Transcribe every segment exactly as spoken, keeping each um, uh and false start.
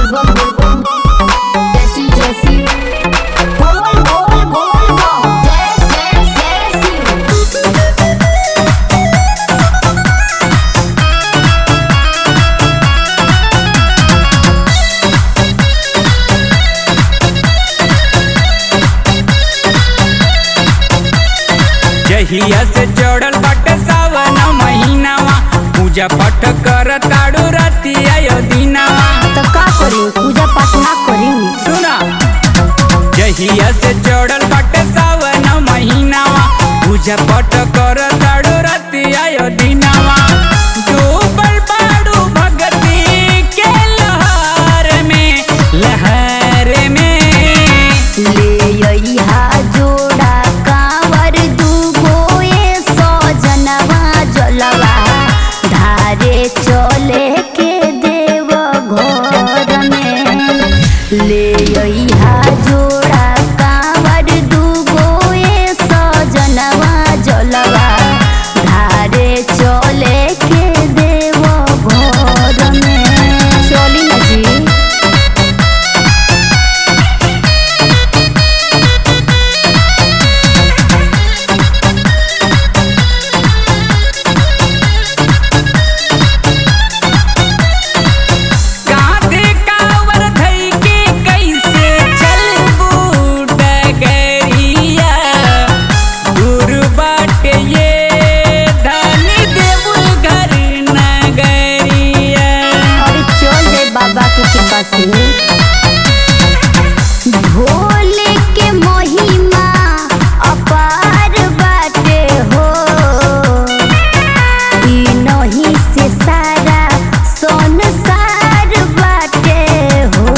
बोल बोल बोल जैसी जैसी बोल बोल बोल बोल जैसे जैसी जहिया से चढ़ल बाटे सावन महीनावा पूजा पाठ कर ताड़ू राती आयो दिनावा। तो का करी पूजा पाठ ना करी सुना जहिया से चढ़ल बाटे सावन महीनावा पूजा पाठ कर ताड़ू राती आयो दिनावा। डूबल बाड़ू भगती के लहर में लहर में ले यहा जोड़ा कांवर दूगो ये सजनवा जलवा धारे चले के देव घर में। ले यहा जोड़ा कांवर दूगो ये सजनवा जलवा धारे चले के देव घर में। चली ना जी बाबा के कृपा से। भोले के महिमा अपार बाटे हो ई नहीं से सारा संसार बाटे हो।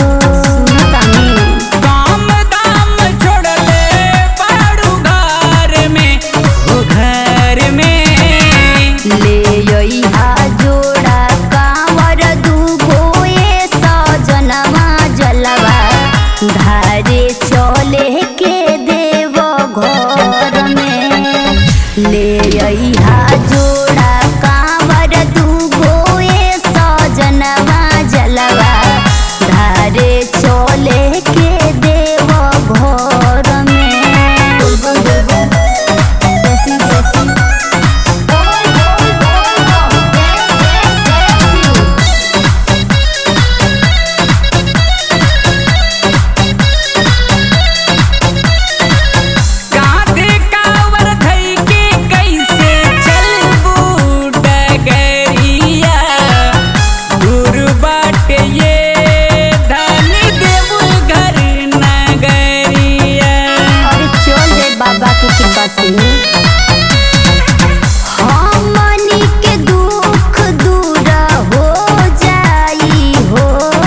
काम दाम छोड़ले बाड़ू घर में हो घर में। ले यहा जोड़ा कांवर दूगो ये सजनवा जलवा धारे चले के देव घर में। ले यहा जोड़ा कांवर दूगो ये सजनवा जलवा धारे चले के देव घर में। जैसी जैसी बोल बोल बोल जैसे जैसी कांधे कांवर धई के कैसे चलबू डगरिया। दूर बाटे ये धनी देबू घर नगरिया। और चल दे बाबा के कृपा से। हमनी के दुख दूर हो जाई हो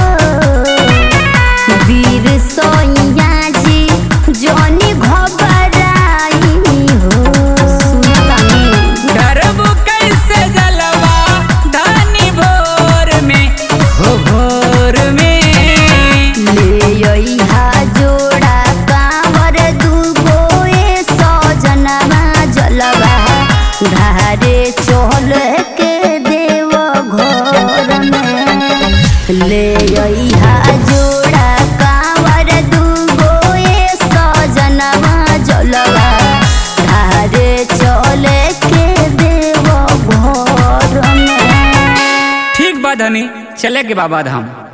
वीर सोइया जी जनी घबराई हो। डरबू कैसे जलवा धनी भोर में हो भोर में। ले यहा जोड़ा कांवर दूगो ये सजनवा जलवा धारे चल के देव घर में। ले यहा जोड़ा कांवर दूगो ये सजनवा जलवा धारे चल के देव घर में। ठीक बा धनी चले के बाबा धाम।